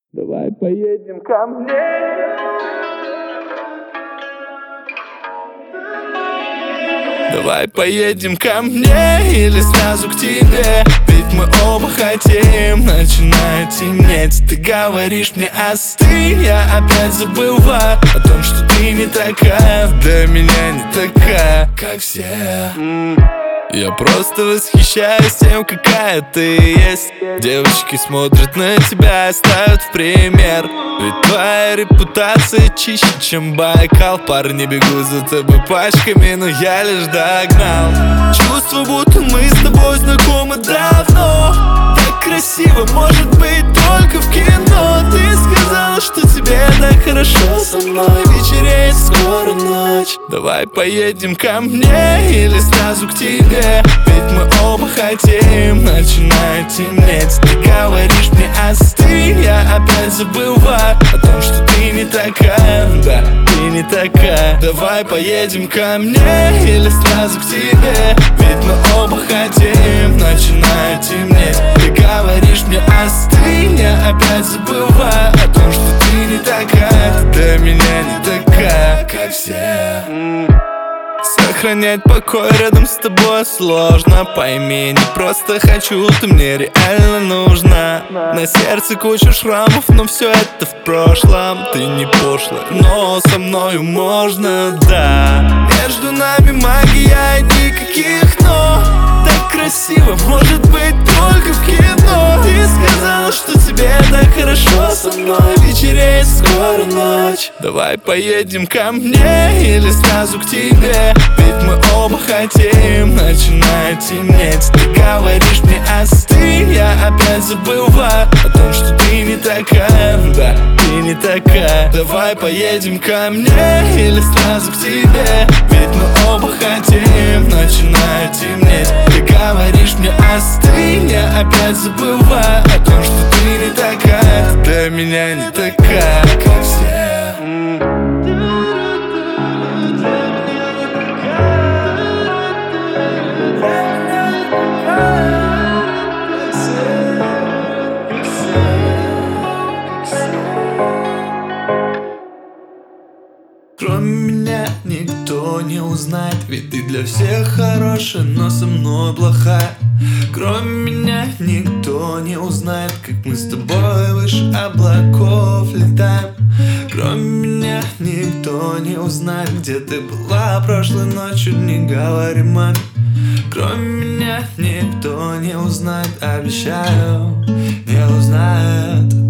Давай поедем ко мне. Давай поедем ко мне или сразу к тебе, ведь мы оба хотим. Начинает темнеть, ты говоришь мне остынь, я опять забываю о том, что ты не такая, для меня не такая, как все. Я просто восхищаюсь тем, какая ты есть. Девочки смотрят на тебя и ставят в пример, ведь твоя репутация чище, чем Байкал. Парни бегут за тобой пачками, но я лишь догнал. Чувство, будто мы с тобой знакомы давно. Так красиво может быть только в кино. Ты сказала, что тебе так хорошо со мной. Вечереет скоро ночь. Давай поедем ко мне или сразу к тебе, ведь мы оба хотим. Начинает темнеть, ты говоришь мне остынь, я опять забываю о том, что ты не такая, да, ты не такая. Давай поедем ко мне или сразу к тебе, ведь мы оба хотим. Начинает темнеть, ты говоришь мне остынь, я опять забываю о том, что ты не такая, для меня не такая, как все. Сохранять покой рядом с тобой сложно. Пойми, не просто хочу, ты мне реально нужна. На сердце куча шрамов, но все это в прошлом. Ты не пошлая, но со мною можно, да. Между нами магия, никаких но. Так красиво может быть только в кино. Ты сказала, что тебе так хорошо со мной. Вечереет скоро ночь. Давай поедем ко мне или сразу к тебе, ведь мы оба хотим. Начинает темнеть, ты говоришь мне остынь, я опять забываю о том, что ты не такая, да, ты не такая. Давай поедем ко мне или сразу к тебе, ведь мы оба хотим. Начинает темнеть, ты говоришь мне остынь, я опять забываю о том, что ты не такая, для меня не такая, как все. Кроме меня никто не узнает, ведь ты для всех хорошая, но со мной плохая. Кроме меня никто не узнает, как мы с тобой выше облаков летаем. Кроме меня никто не узнает, где ты была прошлой ночью, не говори маме. Кроме меня никто не узнает, обещаю, не узнает.